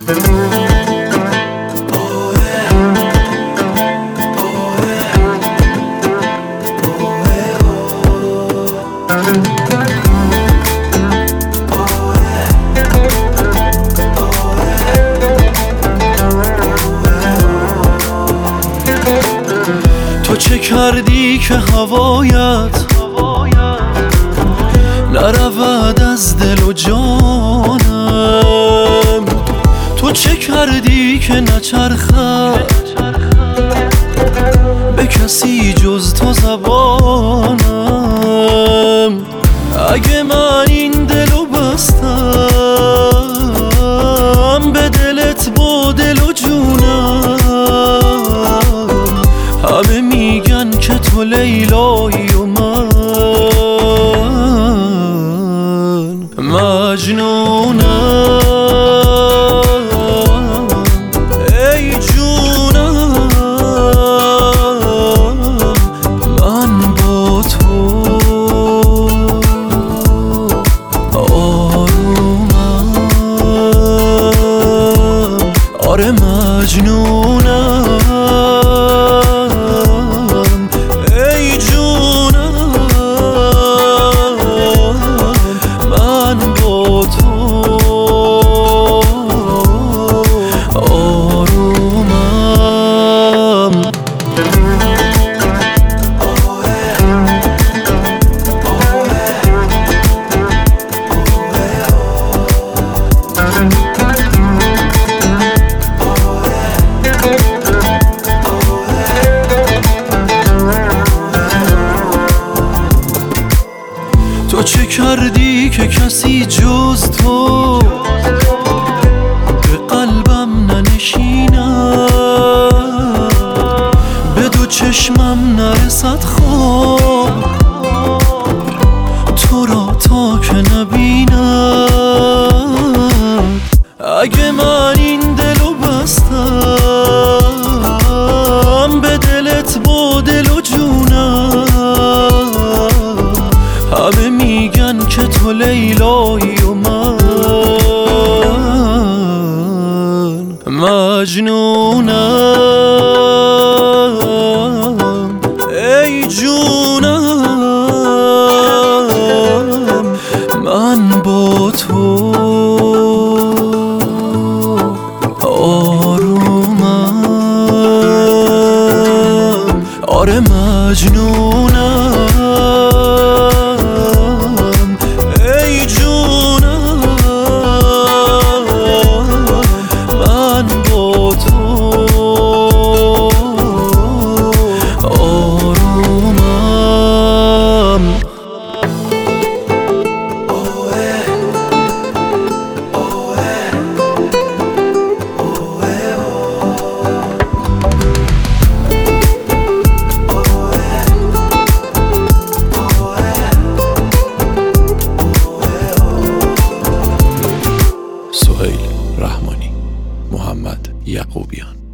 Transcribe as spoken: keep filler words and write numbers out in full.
تو چه کردی که هوایت نرود از دل و جانم؟ تو چه کردی که نچرخد به کسی جز تو زبانم؟ اگه من این دلو بستم به دلت با دل و جونم، همه میگن که تو لیلایی و من مجنونم. ای جونم من با تو آرومم، آره مجنونم. ای جونم من با تو آرومم. تو چه کردی که کسی جز تو به قلبم ننشیند، به دو چشمم نرسد خواب تو را تا که نبیند؟ اگه من این دلو بستم به دلت با دل و جونم، همه میگن که تو لیلایی و من مجنونم. ای جونم من با تو آرومم، آره مجنونم. ای جونم من با تو آرومم. سهیل رحمانی، محمد یعقوبیان.